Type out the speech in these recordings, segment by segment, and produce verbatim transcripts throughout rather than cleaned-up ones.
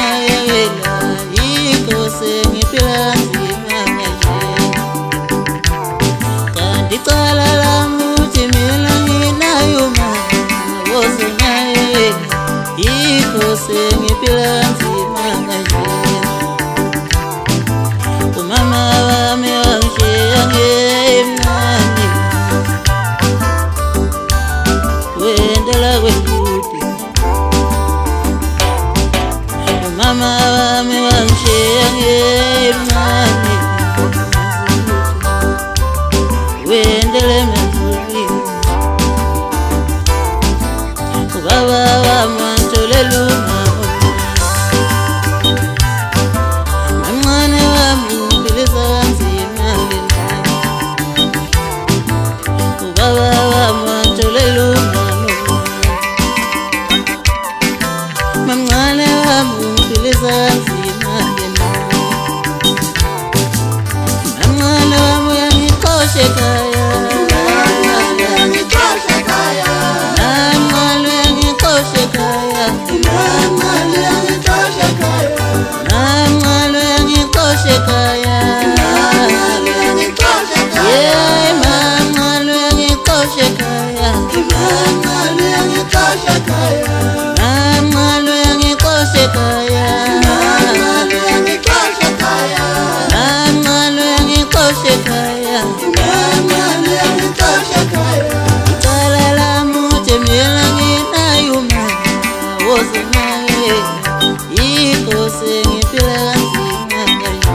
uzongayela inkosi ngiphila nzima kanje kanti cala lami uthi mina nginayo mama uzongayela inkosi ngiphila nzima kanje umama wami wangishiya ngemncane wendela kwekude umama wami wangishiya ngemncane wendela emazulwini ubaba wami wangitholela umama mamncane wami ungiphilisa kanzima ngendlala ubaba wami wangitholela umama mamncane wami ungiphilisa kanzima ngendlala mamncane wami uyangixosha ekhaya mamncane uyangixosha ekhaya mamncane uyangixosha ekhaya mamncane uyangixosha ekhaya mamncane uyangixosha ekhaya yeah mamncane uyangixosha ekhaya mamncane uyangixosha ekhaya mamncane uyangixosha ekhaya mamncane uyangixosha ekhaya mamncane uyangixosha ekhaya mamncane uyangixosha ekhaya icala lami uthi mina nginayo mama uzongayela inkosi ngiphila kanzima kanje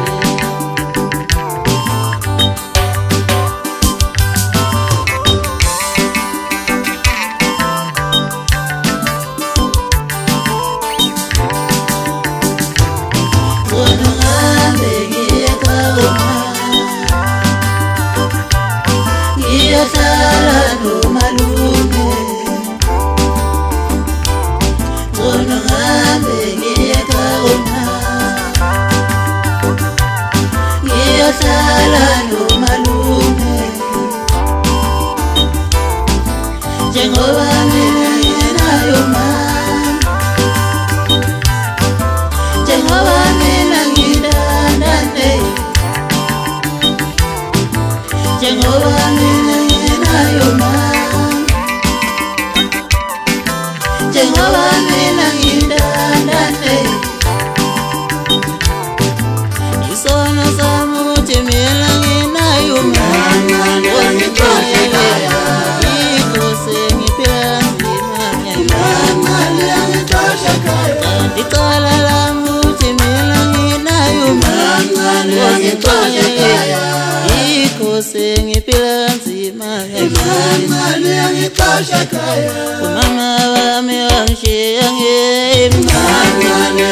ngihambe ngiyekhaya ngiyohlala nomalume ngcono ngihambe ngiyekhaya ngiyohlala nomalume njengoba mina nginayo mama njengoba mina ngidandane njengoba mina nginayo mama njengoba mina ngidandane isono sami uthi mina nginayo mama uzongayela inkosi ngiphila nzima kanti cala lami uthi mina nginayo mama uzongayela inkosi ngiphila nzima umama wami wangishiya ngemncane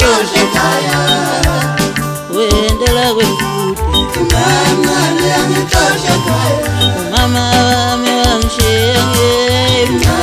wendela kwekude umama wami wangishiya ngemncane